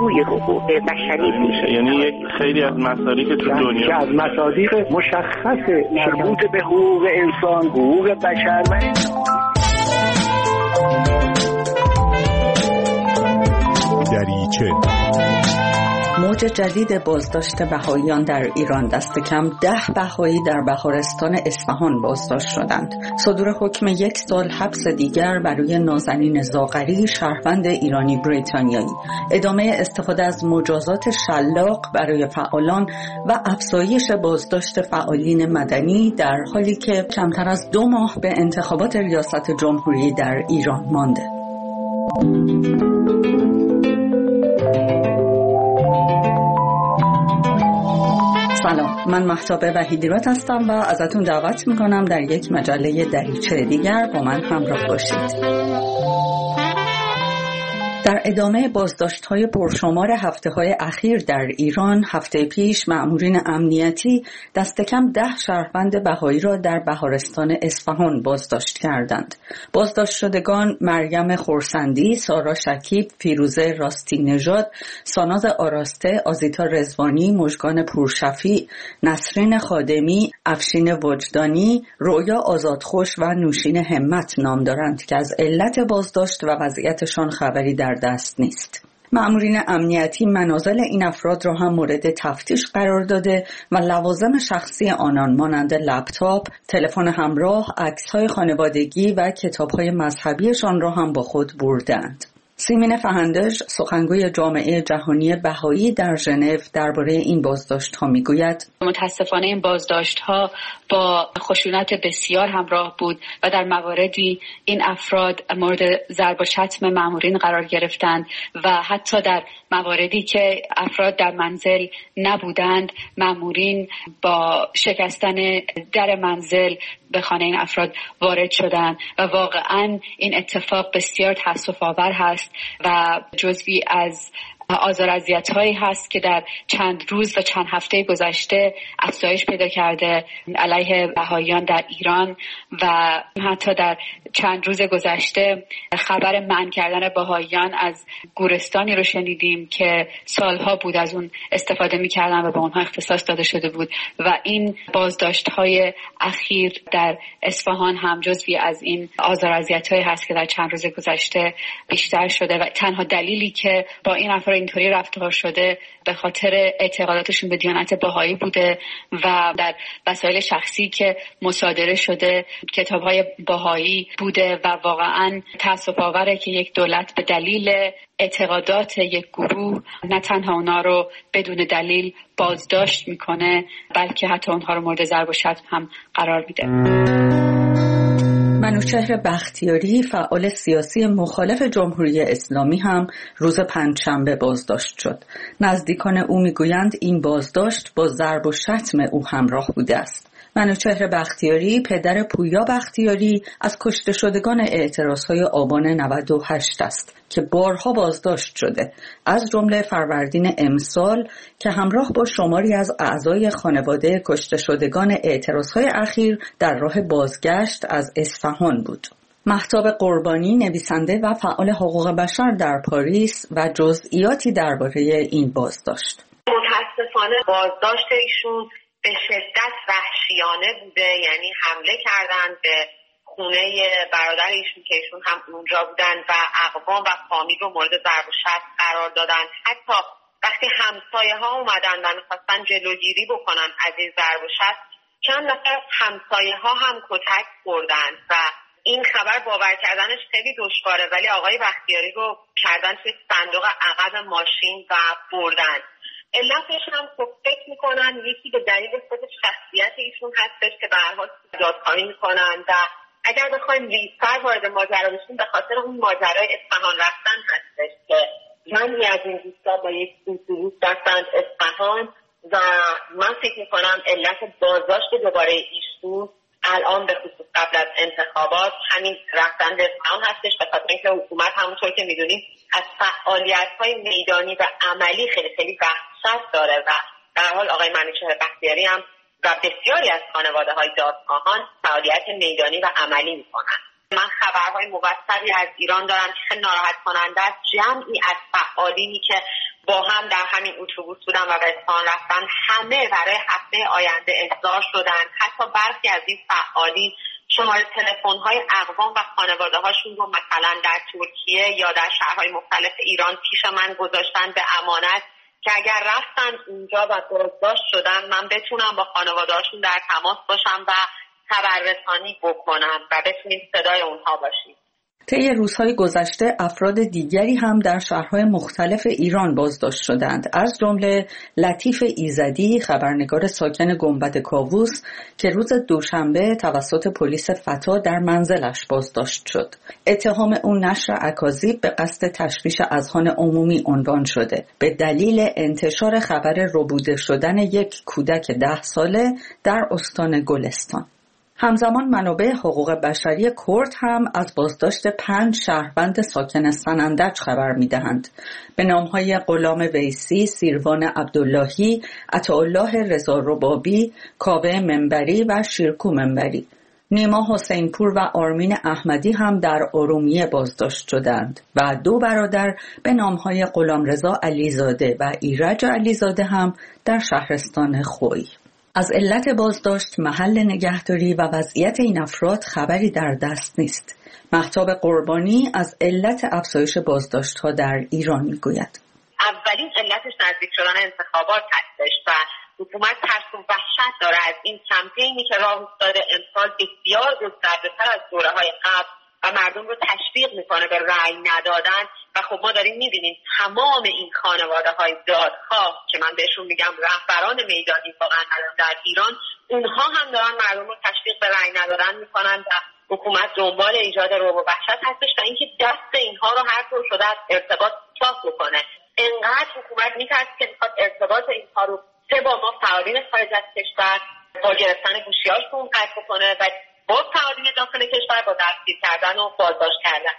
توی حقوق بشری بود. یعنی خیلی از مصادیق تو دنیا از مصادیق مشخص مربوط به حقوق انسان، حقوق بشر و دریچه. موج جدید بازداشت بهائیان در ایران، دست کم 10 بهایی در بهارستان اصفهان بازداشت شدند. صدور حکم 1 سال حبس دیگر برای نازنین زاغری، شهروند ایرانی بریتانیایی. ادامه استفاده از مجازات شلاق برای فعالان و افزایش بازداشت فعالین مدنی در حالی که کمتر از 2 ماه به انتخابات ریاست جمهوری در ایران مانده. سلام، من مهتاب وحیدیراد هستم و ازتون دعوت میکنم در یک مجله دریچه دیگر با من همراه باشید. در ادامه بازداشت‌های پرشمار هفته‌های اخیر در ایران، هفته پیش مأمورین امنیتی دست کم 10 شهروند بهایی را در بهارستان اصفهان بازداشت کردند. بازداشت شدگان مریم خورسندی، سارا شکیب، فیروزه راستی نژاد، ساناز آراسته، آزیتا رضوانی، مژگان پورشفیع، نسرین خادمی، افشین وجدانی، رؤیا آزادخوش و نوشین همت نام دارند که از علت بازداشت و وضعیتشان خبری در دست نیست. مأمورین امنیتی منازل این افراد را هم مورد تفتیش قرار داده و لوازم شخصی آنان مانند لپتاپ، تلفن همراه، عکس‌های خانوادگی و کتاب‌های مذهبیشان را هم با خود بردند. سیمین فهندش، سخنگوی جامعه جهانی بهایی در ژنو، درباره این بازداشت‌ها میگوید: متاسفانه این بازداشت‌ها با خشونت بسیار همراه بود و در مواردی این افراد مورد ضرب و شتم مأمورین قرار گرفتند و حتی در مواردی که افراد در منزل نبودند، مأمورین با شکستن در منزل به خانه این افراد وارد شدند و واقعاً این اتفاق بسیار تأسف‌آور هست و جزوی از آزار اذیت‌هایی هست که در چند روز و چند هفته گذشته افزایش پیدا کرده علیه بهائیان در ایران و حتی در چند روز گذشته خبر منع کردن بهائیان از گورستانی رو شنیدیم که سالها بود از اون استفاده می‌کردن و به اونها اختصاص داده شده بود و این بازداشت‌های اخیر در اصفهان هم جزوی از این آزار اذیت‌هایی هست که در چند روز گذشته بیشتر شده و تنها دلیلی که با این افراد اینطوری رفتار شده به خاطر اعتقاداتشون به دیانت بهایی بوده و در وسایل شخصی که مصادره شده کتاب‌های بهایی بوده و واقعاً تأسف‌آوره که یک دولت به دلیل اعتقادات یک گروه نه تنها اونا رو بدون دلیل بازداشت میکنه بلکه حتی اونها رو مورد ضرب و شتم هم قرار میده. منوچهر بختیاری، فعال سیاسی مخالف جمهوری اسلامی، هم روز پنجشنبه بازداشت شد. نزدیکان او میگویند این بازداشت با ضرب و شتم او همراه بوده است. منوچهر بختیاری پدر پویا بختیاری از کشته شدگان اعتراضهای آبان 98 است که بارها بازداشت شده، از جمله فروردین امسال که همراه با شماری از اعضای خانواده کشته شدگان اعتراضهای اخیر در راه بازگشت از اصفهان بود. مهتاب قربانی، نویسنده و فعال حقوق بشر در پاریس و جزئیاتی درباره این بازداشت. متاسفانه بازداشت ایشون به شدت وحشیانه بوده، یعنی حمله کردن به خونه برادر ایشون که ایشون هم اونجا بودن و اقوام و فامیل رو مورد ضرب و شتم قرار دادن. حتی وقتی همسایه ها اومدن و می‌خواستن جلوگیری بکنن از این ضرب و شتم، چند نفر همسایه ها هم کتک خوردن و این خبر باور کردنش خیلی دشواره، ولی آقای بختیاری رو کردن توی صندوق عقب ماشین و بردن. علتش هم خب فکر میکنن یکی به دلیل خود شخصیت ایشون هستش که به هر حال دادخواهی میکنن و اگر بخوایم ریزتر وارد ماجرا بشیم به خاطر اون ماجرای اصفهان رفتن هستش که جمعی از این دوستا با یک اتوبوس رفتند اصفهان و من فکر میکنم علت بازداشت دوباره ایشون الان به خصوص قبل از انتخابات همین رفتن به اصفهان هستش، به خاطر اینکه حکومت همونطور که میدونید از فعالیت‌های میدانی و عملی خیلی خیلی وحشت داره و در حال آقای منوچهر بختیاری هم و بسیاری از خانواده‌های دادخواهان فعالیت میدانی و عملی میکنن. من خبرهای موثقی از ایران دارم که ناراحت کننده است. جمعی از فعالینی که با هم در همین اتوبوس بودن و به اصفهان رفتن. همه برای هفته آینده احضار شدن. حتی برخی از این فعالین شماره تلفن‌های اقوام و خانواده‌هاشون رو مثلا در ترکیه یا در شهرهای مختلف ایران پیش من گذاشتن به امانت که اگر رفتن اونجا و بازداشت شدن من بتونم با خانواده‌هاشون در تماس باشم و خبررسانی بکنم و بتونیم صدای اونها باشیم. طی روزهای گذشته افراد دیگری هم در شهرهای مختلف ایران بازداشت شدند، از جمله لطیف ایزدی، خبرنگار ساکن گنبد کاووس که روز دوشنبه توسط پلیس فتا در منزلش بازداشت شد. اتهام او نشر اکاذیب به قصد تشویش اذهان عمومی عنوان شده به دلیل انتشار خبر ربوده شدن یک کودک 10 ساله در استان گلستان. همزمان منابع حقوق بشری کرد هم از بازداشت 5 شهروند ساکن سنندج خبر می‌دهند. به نام‌های غلام ویسی، سیروان عبداللهی، عطاالله رضا ربابی، کاوه منبری و شیرکو منبری. نیما حسینپور و آرمین احمدی هم در ارومیه بازداشت شدند و 2 برادر به نام‌های غلامرضا علیزاده و ایرج علیزاده هم در شهرستان خوی. از علت بازداشت، محل نگهداری و وضعیت این افراد خبری در دست نیست. مهتاب قربانی از علت افزایش بازداشت‌ها در ایران می‌گوید. اولین علتش نزدیک شدن انتخابات هستش و حکومت ترس و وحشت داره از این کمپینی که راه افتاده امسال بسیار گسترده‌تر از دوره‌های قبل و مردم رو تشویق میکنه به رأی ندادن. و خب ما داریم میبینیم تمام این خانواده‌های دادخواه که من بهشون میگم رهبران میدانی واقعا در ایران، اونها هم دارن مردم رو تشویق به رأی ندادن میکنن و حکومت دنبال ایجاد رعب و وحشت هستش و اینکه دست اینها رو هر طور شده از ارتباط صاف بکنه. انقدر حکومت میترسه که میخواد ارتباط اینها رو چه با ما فعالین خارج از کشور با گرفتن گوشی‌هاشون قطع بکنه و با فعالین داخل کشور با دستگیر کردن و بازداشت کردن.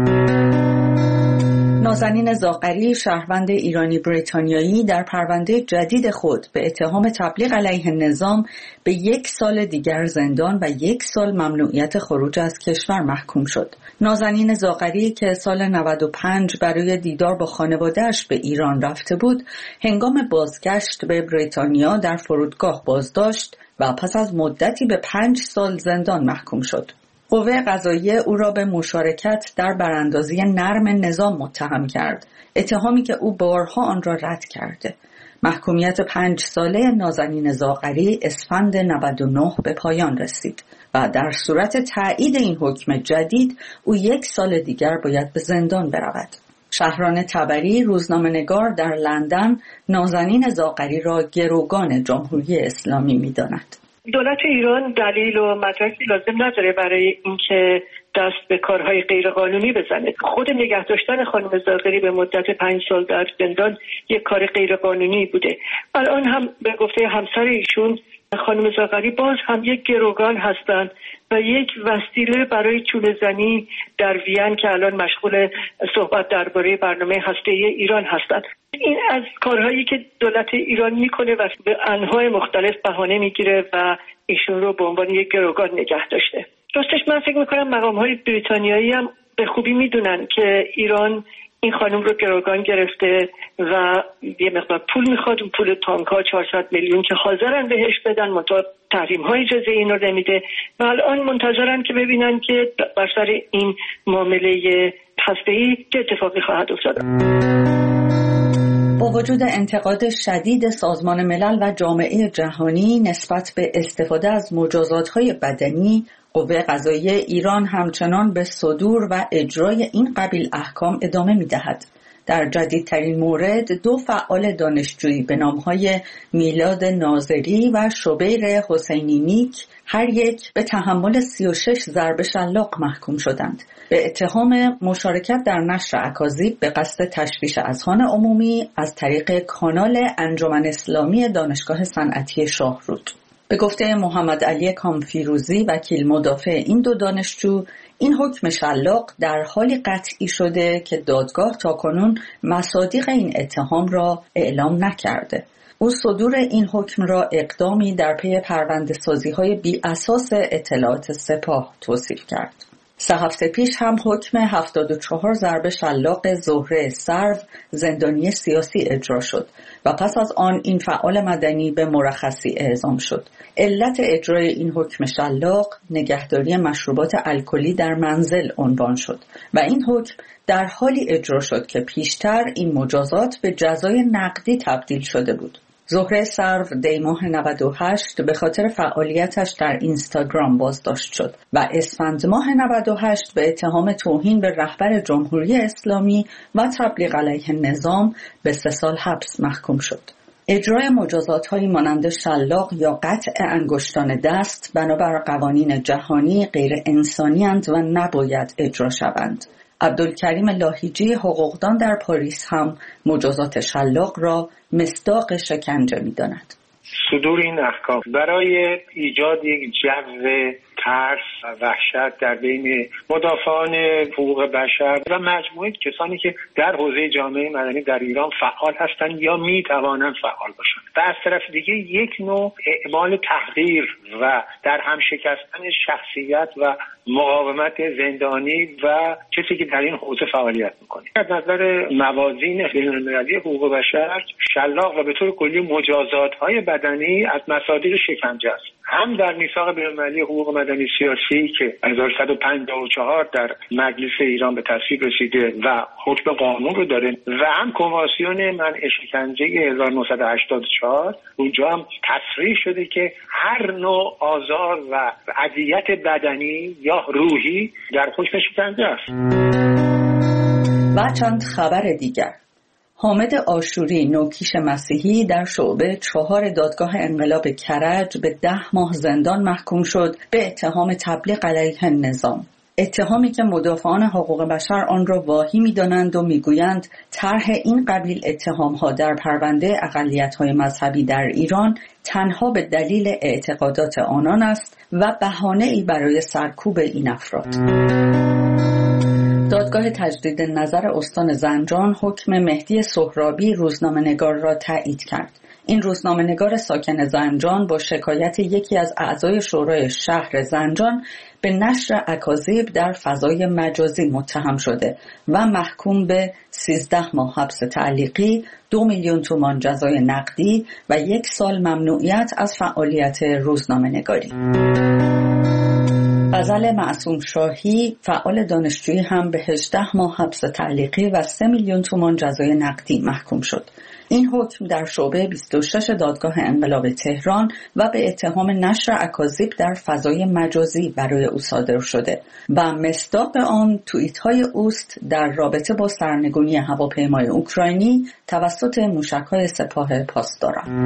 نازنین زاغری، شهروند ایرانی بریتانیایی، در پرونده جدید خود به اتهام تبلیغ علیه نظام به 1 سال دیگر زندان و 1 سال ممنوعیت خروج از کشور محکوم شد. نازنین زاغری که سال 95 برای دیدار با خانواده‌اش به ایران رفته بود، هنگام بازگشت به بریتانیا در فرودگاه بازداشت و پس از مدتی به 5 سال زندان محکوم شد. قوه قضاییه او را به مشارکت در براندازی نرم نظام متهم کرد، اتهامی که او بارها آن را رد کرده. محکومیت 5 ساله نازنین زاغری اسفند 99 به پایان رسید و در صورت تایید این حکم جدید او 1 سال دیگر باید به زندان برود. شهران تبری، روزنامه‌نگار در لندن، نازنین زاغری را گروگان جمهوری اسلامی می‌داند. دولت ایران دلیل و مدرکی لازم نداره برای اینکه دست به کارهای غیرقانونی بزنه. خود نگه داشتن خانم زاغری به مدت 5 سال در زندان یک کار غیرقانونی بوده. الان هم به گفته همسر ایشون خانم زاغری باز هم یک گروگان هستند و یک وسیله برای چوله زنی در وین که الان مشغول صحبت درباره برنامه هسته‌ای ایران هستند. این از کارهایی که دولت ایران میکنه و به انواع مختلف بهانه میگیره و ایشون رو به عنوان یک گروگان نگه داشته. راستش من فکر میکنم مقام‌های بریتانیایی هم به خوبی میدونن که ایران این خانم رو گروگان گرفته و یه مقدار پول میخواد. اون پول تانک‌ها 400 میلیون که حاضرن بهش بدن، منتها تحریم‌ها اجازه این رو نمیده و الان منتظرن که ببینن که بر سر این معامله هسته‌ای چه اتفاقی خواهد افتاد. با وجود انتقاد شدید سازمان ملل و جامعه جهانی نسبت به استفاده از مجازات‌های بدنی، قوه قضاییه ایران همچنان به صدور و اجرای این قبیل احکام ادامه می‌دهد. در جدیدترین مورد 2 فعال دانشجویی به نام‌های میلاد ناظری و شبیر حسینی نیک هر یک به تحمل 36 ضرب شلاق محکوم شدند به اتهام مشارکت در نشر اکاذیب به قصد تشویش اذهان عمومی از طریق کانال انجمن اسلامی دانشگاه صنعتی شاهرود. به گفته محمد علی کامفیروزی، وکیل مدافع این 2 دانشجو، این حکم شلاق در حالی قطعی شده که دادگاه تاکنون مصادیق این اتهام را اعلام نکرده. او صدور این حکم را اقدامی در پی پرونده‌سازی‌های بی اساس اطلاعات سپاه توصیف کرد. 3 هفته پیش هم حکم 74 ضرب شلاق زهره سرو زندانی سیاسی اجرا شد و پس از آن این فعال مدنی به مرخصی اعزام شد. علت اجرای این حکم شلاق نگهداری مشروبات الکلی در منزل عنوان شد و این حکم در حالی اجرا شد که پیشتر این مجازات به جزای نقدی تبدیل شده بود. زهره سرو دی ماه 98 به خاطر فعالیتش در اینستاگرام بازداشت شد و اسفند ماه 98 به اتهام توهین به رهبر جمهوری اسلامی و تبلیغ علیه نظام به 3 سال حبس محکوم شد. اجرای مجازات‌هایی مانند شلاق یا قطع انگشتان دست بنابر قوانین جهانی غیر انسانی‌اند و نباید اجرا شوند. عبدالکریم لاهیجی حقوقدان در پاریس هم مجازات شلاق را مصداق شکنجه می‌داند. صدور این احکام برای ایجاد یک جو ترس و وحشت در بین مدافعان حقوق بشر و مجموعه کسانی که در حوزه جامعه مدنی در ایران فعال هستند یا میتوانند فعال باشند و از طرف دیگه یک نوع اعمال تحقیر و در هم شکستن شخصیت و مقاومت زندانی و کسی که در این حوزه فعالیت میکنه. از نظر موازین بین‌المللی حقوق بشر شلاق و به طور کلی مجازات‌های بدنی از مصادیق شکنجه است. هم در میثاق بین‌المللی حقوق مدنی سیاسی که 1154 در مجلس ایران به تصویب رسیده و حکم قانون رو داره و هم کنوانسیون منع شکنجه 1984 اونجا هم تصریح شده که هر نوع آزار و اذیت بدنی یا روحی در حکم شکنجه است. و چند خبر دیگر. حامد آشوری نوکیش مسیحی در شعبه 4 دادگاه انقلاب کرج به 10 ماه زندان محکوم شد به اتهام تبلیغ علیه نظام. اتهامی که مدافعان حقوق بشر آن را واهی می‌دانند و می‌گویند طرح این قبیل اتهام‌ها در پرونده اقلیت‌های مذهبی در ایران تنها به دلیل اعتقادات آنان است و بهانه‌ای برای سرکوب این افراد. دادگاه تجدید نظر استان زنجان حکم مهدی سهرابی روزنامه‌نگار را تایید کرد. این روزنامه‌نگار ساکن زنجان با شکایت یکی از اعضای شورای شهر زنجان به نشر اکاذیب در فضای مجازی متهم شده و محکوم به 13 ماه حبس تعلیقی، 2 میلیون تومان جزای نقدی و 1 سال ممنوعیت از فعالیت روزنامه‌نگاری. غزل معصوم شاهی فعال دانشجویی هم به 18 ماه حبس تعلیقی و 3 میلیون تومان جزای نقدی محکوم شد. این حکم در شعبه 26 دادگاه انقلاب تهران و به اتهام نشر اکاذیب در فضای مجازی برای او صادر شده و مصداق آن توییت‌های اوست در رابطه با سرنگونی هواپیمای اوکراینی توسط موشک‌های سپاه پاسداران.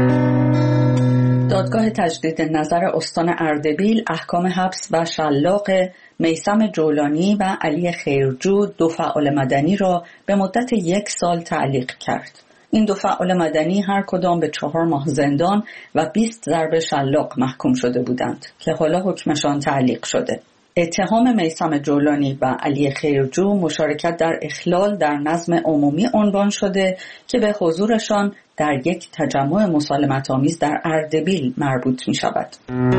دادگاه تجدید نظر استان اردبیل احکام حبس و شلاق میثم جولانی و علی خیرجو 2 فعال مدنی را به مدت 1 سال تعلیق کرد. این 2 فعال مدنی هر کدام به 4 ماه زندان و 20 ضرب شلاق محکوم شده بودند که حالا حکمشان تعلیق شده. اتهام میثم جولانی و علی خیرجو مشارکت در اخلال در نظم عمومی عنوان شده که به حضورشان در یک تجمع مسالمت‌آمیز در اردبیل مربوط می شود.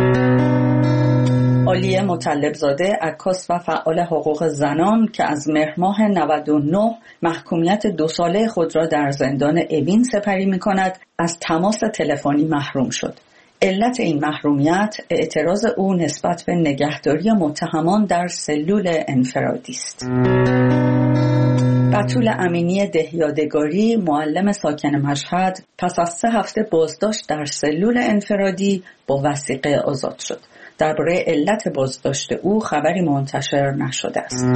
عالیه مطلبزاده عکاس و فعال حقوق زنان که از مهر ماه 99 محکومیت 2 ساله خود را در زندان اوین سپری می کند از تماس تلفنی محروم شد. علت این محرومیت اعتراض او نسبت به نگهداری متهمان در سلول انفرادی است. بتول امینی دهیادگاری معلم ساکن مشهد پس از 3 هفته بازداشت در سلول انفرادی با وثیقه آزاد شد. درباره علت بازداشت او خبری منتشر نشده است.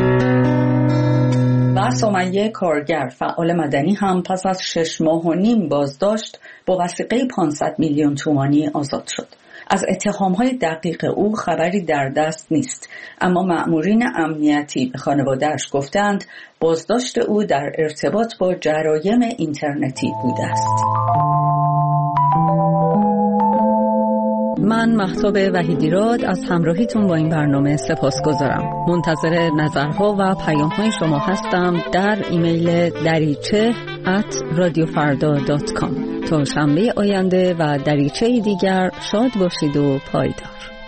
و سمیه کارگر فعال مدنی هم پس از 6 ماه و نیم بازداشت با وثیقه 500 میلیون تومانی آزاد شد. از اتهام‌های دقیق او خبری در دست نیست، اما مأمورین امنیتی به خانواده‌اش گفتند بازداشت او در ارتباط با جرایم اینترنتی بوده است. من مهتاب وحیدیراد از همراهیتون با این برنامه سپاسگزارم. منتظر نظرها و پیام‌های شما هستم در ایمیل dariche@radiofarda.com. تا شنبه آینده و دریچه دیگر شاد باشید و پایدار.